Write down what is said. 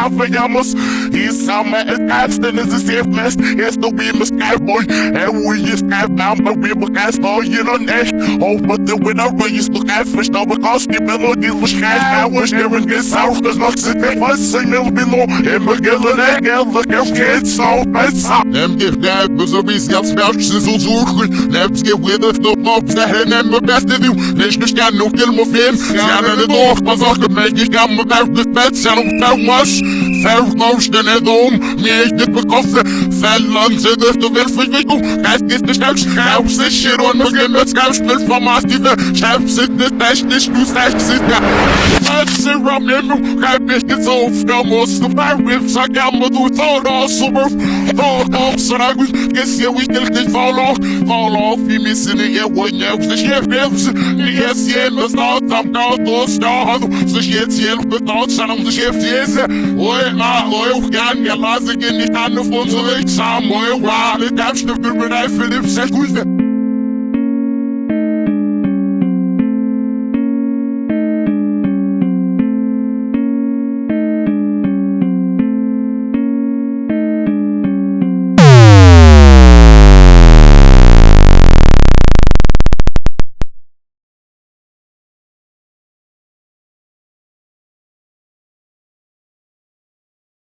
veamos. E sama é casta nesse simples. Este o bima skyboy. É o ia skybound, mas bima cast all you know next. Over the winner, when you look at fish, no because the melody was cash. I was hearing this out, cause not to take my signal below. And McGillen again, look at kids, so that's up. Nem that was a beast, jag spärrs så zorgen. Läps get with us, no mobs, det här nämmer bäst i du. Näst du ska nog till mig film. Stjärnan är dock, man saker mig, jag kan mig bärt det spets, jag nog färmas. Färgmars, den är dom, mig inte på kaffe. Fällan, så det du vill för vi går. Käst inte stärks, käps är shit on mig, men skäps vill få mastive. Käps inte stärks, det du stärks sitta. Käps är rammen, käps inte så ofta, måste vara med, så gammal du tar oss och börf. Så där går, jag ser vi inte fall off, vi missar det, jag var njövs, det sker vevs. Ni är själva snart, samtal och stad. Så sker hjälp betalt, sen om det sker fjäse. Och kan jag läsa in i handen från så liksom. Och jag var lite efter för mig, för det är så